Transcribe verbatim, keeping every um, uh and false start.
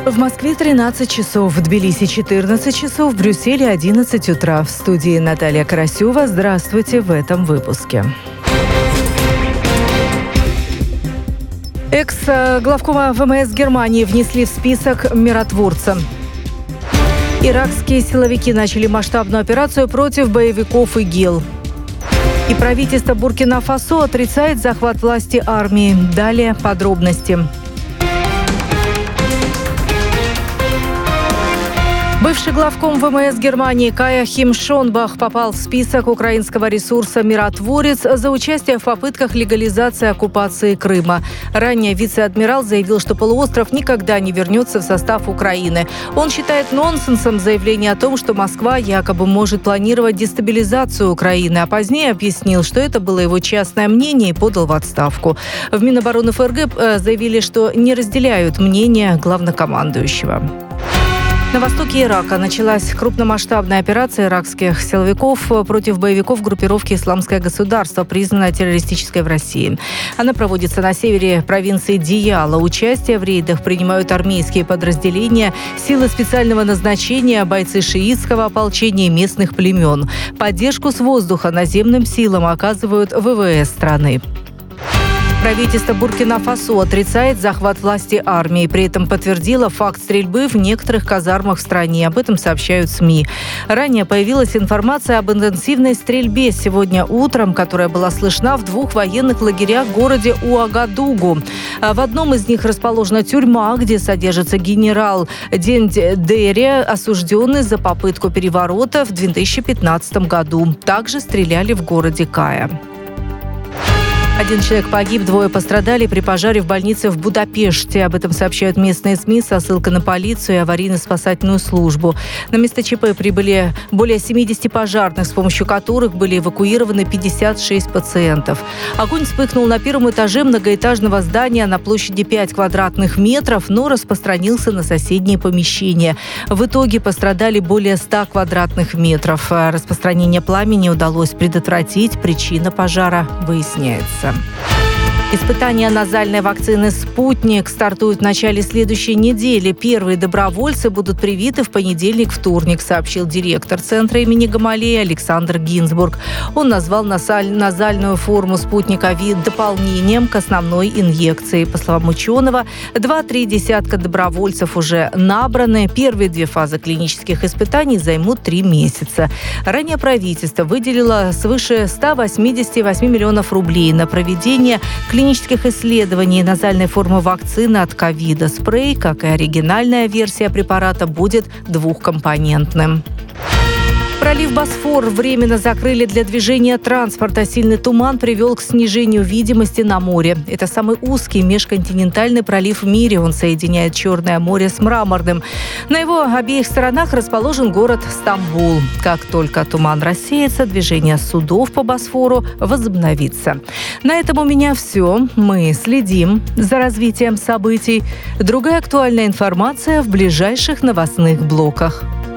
В Москве тринадцать часов, в Тбилиси четырнадцать часов, в Брюсселе одиннадцать утра. В студии Наталья Карасева. Здравствуйте в этом выпуске. Экс-главкома ВМС Германии внесли в список миротворца. Иракские силовики начали масштабную операцию против боевиков ИГИЛ. И правительство Буркина-Фасо отрицает захват власти армии. Далее подробности. Бывший главком ВМС Германии Кая Хим-Шонбах попал в список украинского ресурса «Миротворец» за участие в попытках легализации оккупации Крыма. Ранее вице-адмирал заявил, что полуостров никогда не вернется в состав Украины. Он считает нонсенсом заявление о том, что Москва якобы может планировать дестабилизацию Украины, а позднее объяснил, что это было его частное мнение и подал в отставку. В Минобороны ФРГ заявили, что не разделяют мнение главнокомандующего. На востоке Ирака началась крупномасштабная операция иракских силовиков против боевиков группировки «Исламское государство», признанной террористической в России. Она проводится на севере провинции Дияла. Участие в рейдах принимают армейские подразделения, силы специального назначения, бойцы шиитского ополчения и местных племен. Поддержку с воздуха наземным силам оказывают ВВС страны. Правительство Буркина-Фасо отрицает захват власти армии. При этом подтвердило факт стрельбы в некоторых казармах в стране. Об этом сообщают СМИ. Ранее появилась информация об интенсивной стрельбе сегодня утром, которая была слышна в двух военных лагерях в городе Уагадугу. В одном из них расположена тюрьма, где содержится генерал Дендери, осужденный за попытку переворота в две тысячи пятнадцатом году. Также стреляли в городе Кая. Один человек погиб, двое пострадали при пожаре в больнице в Будапеште. Об этом сообщают местные СМИ со ссылкой на полицию и аварийно-спасательную службу. На место ЧП прибыли более семидесяти пожарных, с помощью которых были эвакуированы пятьдесят шесть пациентов. Огонь вспыхнул на первом этаже многоэтажного здания на площади пять квадратных метров, но распространился на соседние помещения. В итоге пострадали более ста квадратных метров. Распространение пламени удалось предотвратить. Причина пожара выясняется. Испытания назальной вакцины «Спутник» стартуют в начале следующей недели. Первые добровольцы будут привиты в понедельник-вторник, сообщил директор Центра имени Гамалеи Александр Гинзбург. Он назвал назальную форму «Спутника Ви» дополнением к основной инъекции. По словам ученого, два-три десятка добровольцев уже набраны. Первые две фазы клинических испытаний займут три месяца. Ранее правительство выделило свыше ста восьмидесяти восьми миллионов рублей на проведение клинических клинических исследований назальной формы вакцины от ковида. Спрей, как и оригинальная версия препарата, будет двухкомпонентным. Пролив Босфор временно закрыли для движения транспорта. Сильный туман привел к снижению видимости на море. Это самый узкий межконтинентальный пролив в мире. Он соединяет Черное море с Мраморным. На его обеих сторонах расположен город Стамбул. Как только туман рассеется, движение судов по Босфору возобновится. На этом у меня все. Мы следим за развитием событий. Другая актуальная информация в ближайших новостных блоках.